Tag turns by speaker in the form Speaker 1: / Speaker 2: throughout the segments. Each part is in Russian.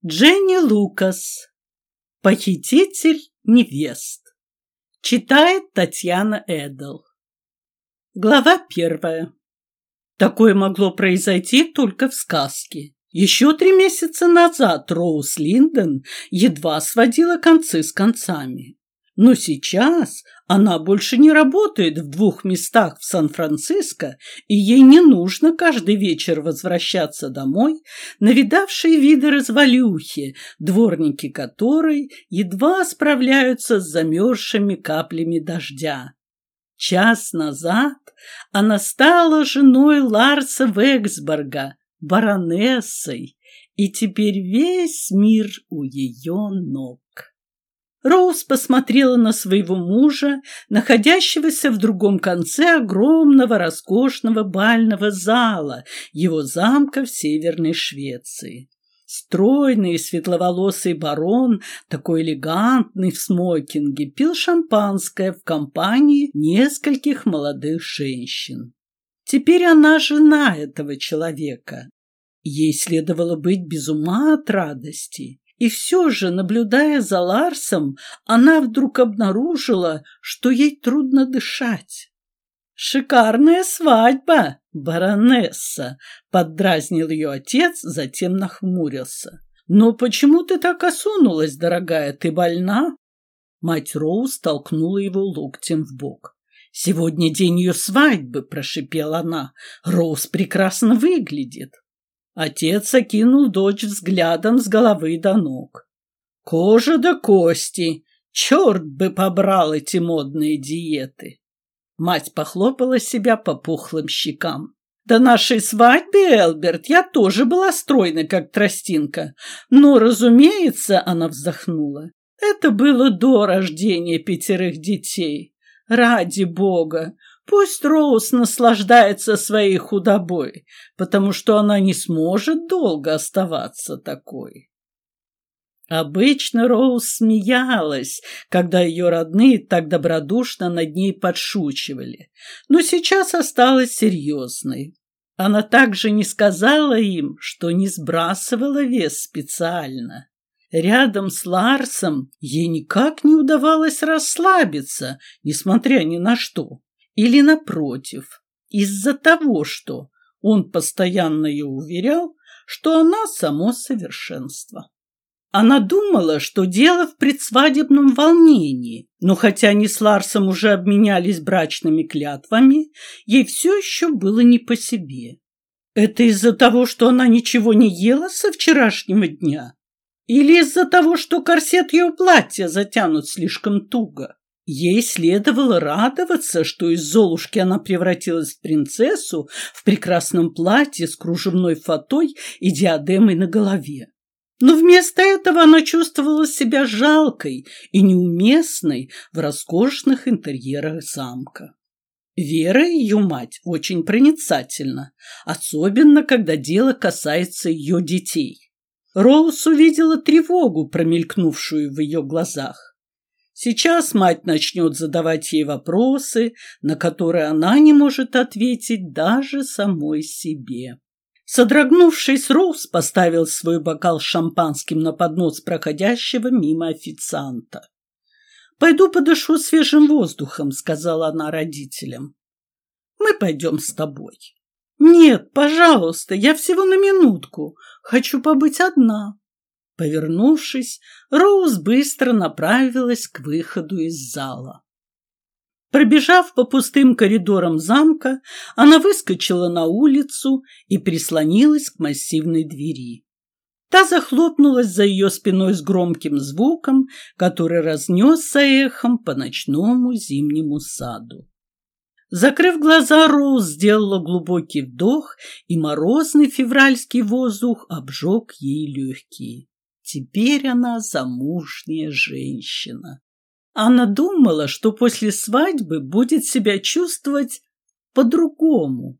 Speaker 1: Дженни Лукас. Похититель невест. Читает Татьяна Эдл. Глава 1. Такое могло произойти только в сказке. Еще 3 месяца назад Роуз Линдон едва сводила концы с концами. Но сейчас она больше не работает в 2 местах в Сан-Франциско, и ей не нужно каждый вечер возвращаться домой, навидавшие виды развалюхи, дворники которой едва справляются с замерзшими каплями дождя. Час назад она стала женой Ларса Вексберга, баронессой, и теперь весь мир у ее ног. Роуз посмотрела на своего мужа, находящегося в другом конце огромного роскошного бального зала, его замка в Северной Швеции. Стройный светловолосый барон, такой элегантный в смокинге, пил шампанское в компании нескольких молодых женщин. Теперь она жена этого человека. Ей следовало быть без ума от радости. И все же, наблюдая за Ларсом, она вдруг обнаружила, что ей трудно дышать. «Шикарная свадьба, баронесса!» — поддразнил ее отец, затем нахмурился. «Но почему ты так осунулась, дорогая? Ты больна?» Мать Роуз толкнула его локтем в бок. «Сегодня день ее свадьбы», — прошипела она. «Роуз прекрасно выглядит». Отец окинул дочь взглядом с головы до ног. «Кожа до кости! Черт бы побрал эти модные диеты!» Мать похлопала себя по пухлым щекам. «До нашей свадьбы, Элберт, я тоже была стройна, как тростинка. Но, разумеется, — она вздохнула, — это было до рождения 5 детей. Ради бога! Пусть Роуз наслаждается своей худобой, потому что она не сможет долго оставаться такой». Обычно Роуз смеялась, когда ее родные так добродушно над ней подшучивали, но сейчас осталась серьезной. Она также не сказала им, что не сбрасывала вес специально. Рядом с Ларсом ей никак не удавалось расслабиться, несмотря ни на что. Или, напротив, из-за того, что он постоянно ее уверял, что она само совершенство. Она думала, что дело в предсвадебном волнении, но хотя они с Ларсом уже обменялись брачными клятвами, ей все еще было не по себе. Это из-за того, что она ничего не ела со вчерашнего дня? Или из-за того, что корсет ее платья затянут слишком туго? Ей следовало радоваться, что из Золушки она превратилась в принцессу в прекрасном платье с кружевной фатой и диадемой на голове. Но вместо этого она чувствовала себя жалкой и неуместной в роскошных интерьерах замка. Вера, ее мать, очень проницательна, особенно когда дело касается ее детей. Роуз увидела тревогу, промелькнувшую в ее глазах. Сейчас мать начнет задавать ей вопросы, на которые она не может ответить даже самой себе. Содрогнувшись, Роуз поставил свой бокал с шампанским на поднос проходящего мимо официанта. «Пойду подышу свежим воздухом», — сказала она родителям. «Мы пойдем с тобой». «Нет, пожалуйста, я всего на минутку. Хочу побыть одна». Повернувшись, Роуз быстро направилась к выходу из зала. Пробежав по пустым коридорам замка, она выскочила на улицу и прислонилась к массивной двери. Та захлопнулась за ее спиной с громким звуком, который разнесся эхом по ночному зимнему саду. Закрыв глаза, Роуз сделала глубокий вдох, и морозный февральский воздух обжег ей легкие. Теперь она замужняя женщина. Она думала, что после свадьбы будет себя чувствовать по-другому.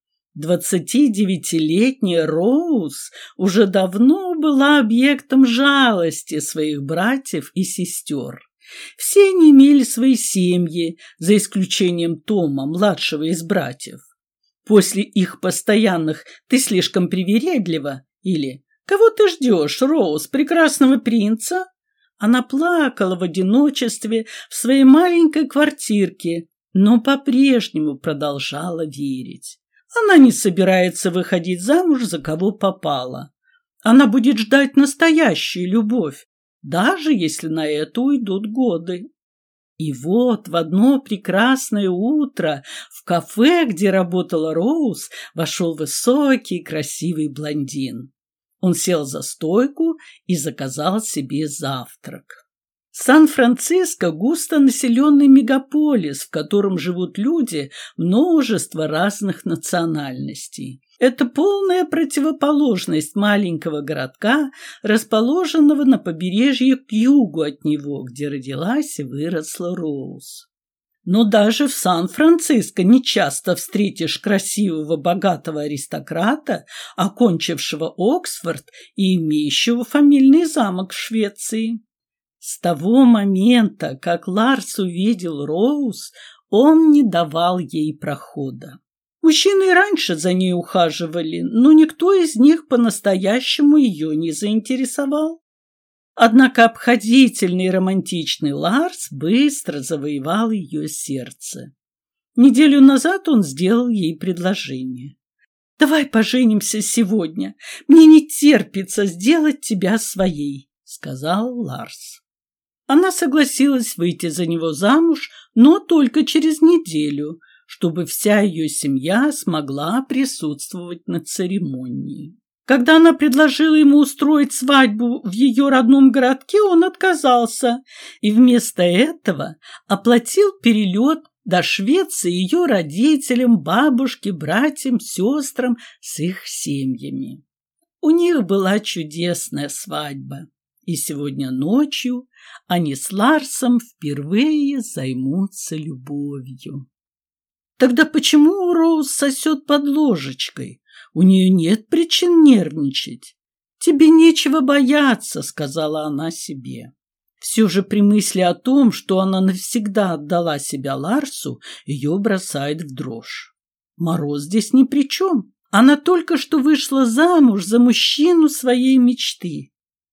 Speaker 1: 29-летняя Роуз уже давно была объектом жалости своих братьев и сестер. Все они имели свои семьи, за исключением Тома, младшего из братьев. После их постоянных «ты слишком привередлива» или Кого ты ждешь, Роуз, прекрасного принца? Она плакала в одиночестве в своей маленькой квартирке, но по-прежнему продолжала верить. Она не собирается выходить замуж за кого попало. Она будет ждать настоящую любовь, даже если на это уйдут годы. И вот в одно прекрасное утро в кафе, где работала Роуз, вошел высокий красивый блондин. Он сел за стойку и заказал себе завтрак. Сан-Франциско – густонаселенный мегаполис, в котором живут люди множества разных национальностей. Это полная противоположность маленького городка, расположенного на побережье к югу от него, где родилась и выросла Роуз. Но даже в Сан-Франциско нечасто встретишь красивого, богатого аристократа, окончившего Оксфорд и имеющего фамильный замок в Швеции. С того момента, как Ларс увидел Роуз, он не давал ей прохода. Мужчины раньше за ней ухаживали, но никто из них по-настоящему ее не заинтересовал. Однако обходительный и романтичный Ларс быстро завоевал ее сердце. Неделю назад он сделал ей предложение. «Давай поженимся сегодня. Мне не терпится сделать тебя своей», — сказал Ларс. Она согласилась выйти за него замуж, но только через неделю, чтобы вся ее семья смогла присутствовать на церемонии. Когда она предложила ему устроить свадьбу в ее родном городке, он отказался и вместо этого оплатил перелет до Швеции ее родителям, бабушке, братьям, сестрам с их семьями. У них была чудесная свадьба, и сегодня ночью они с Ларсом впервые займутся любовью. Тогда почему Роуз сосет под ложечкой? У нее нет причин нервничать. «Тебе нечего бояться», — сказала она себе. Все же при мысли о том, что она навсегда отдала себя Ларсу, ее бросает в дрожь. Мороз здесь ни при чем. Она только что вышла замуж за мужчину своей мечты.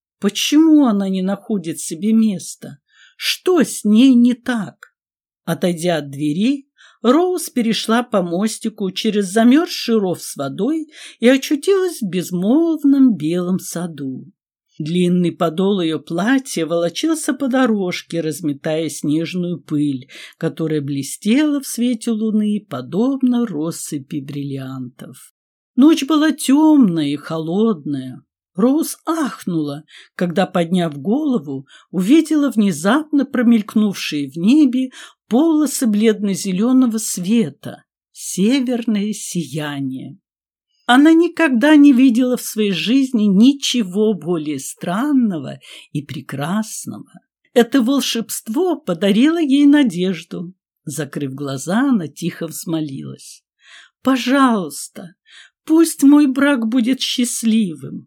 Speaker 1: Почему она не находит себе места? Что с ней не так? Отойдя от двери, Роуз перешла по мостику через замерзший ров с водой и очутилась в безмолвном белом саду. Длинный подол ее платья волочился по дорожке, разметая снежную пыль, которая блестела в свете луны, подобно россыпи бриллиантов. Ночь была темная и холодная. Роуз ахнула, когда, подняв голову, увидела внезапно промелькнувшие в небе полосы бледно-зеленого света, северное сияние. Она никогда не видела в своей жизни ничего более странного и прекрасного. Это волшебство подарило ей надежду. Закрыв глаза, она тихо взмолилась: «Пожалуйста, пусть мой брак будет счастливым».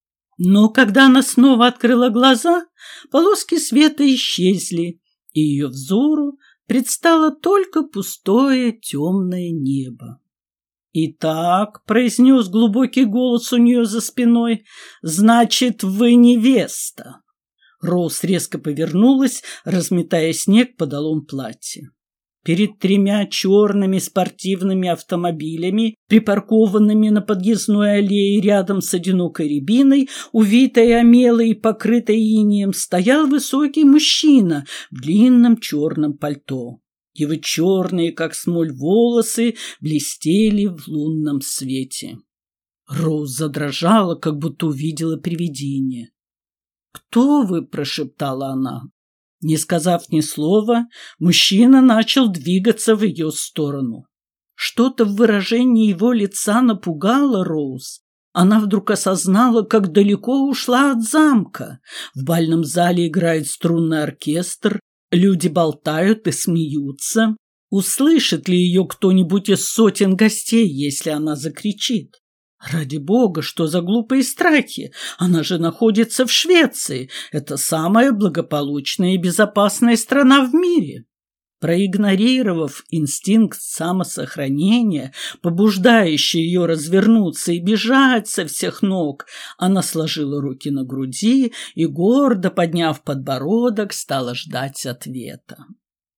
Speaker 1: Но когда она снова открыла глаза, полоски света исчезли, и ее взору предстало только пустое темное небо. «Итак», — произнес глубокий голос у нее за спиной, — «значит, вы невеста». Роуз резко повернулась, разметая снег подолом платья. Перед 3 черными спортивными автомобилями, припаркованными на подъездной аллее рядом с одинокой рябиной, увитой омелой и покрытой инеем, стоял высокий мужчина в длинном черном пальто. Его черные, как смоль, волосы блестели в лунном свете. Роуз задрожала, как будто увидела привидение. «Кто вы?» – прошептала она. Не сказав ни слова, мужчина начал двигаться в ее сторону. Что-то в выражении его лица напугало Роуз. Она вдруг осознала, как далеко ушла от замка. В бальном зале играет струнный оркестр, люди болтают и смеются. Услышит ли ее кто-нибудь из сотен гостей, если она закричит? Ради бога, что за глупые страхи? Она же находится в Швеции. Это самая благополучная и безопасная страна в мире. Проигнорировав инстинкт самосохранения, побуждающий ее развернуться и бежать со всех ног, она сложила руки на груди и, гордо подняв подбородок, стала ждать ответа.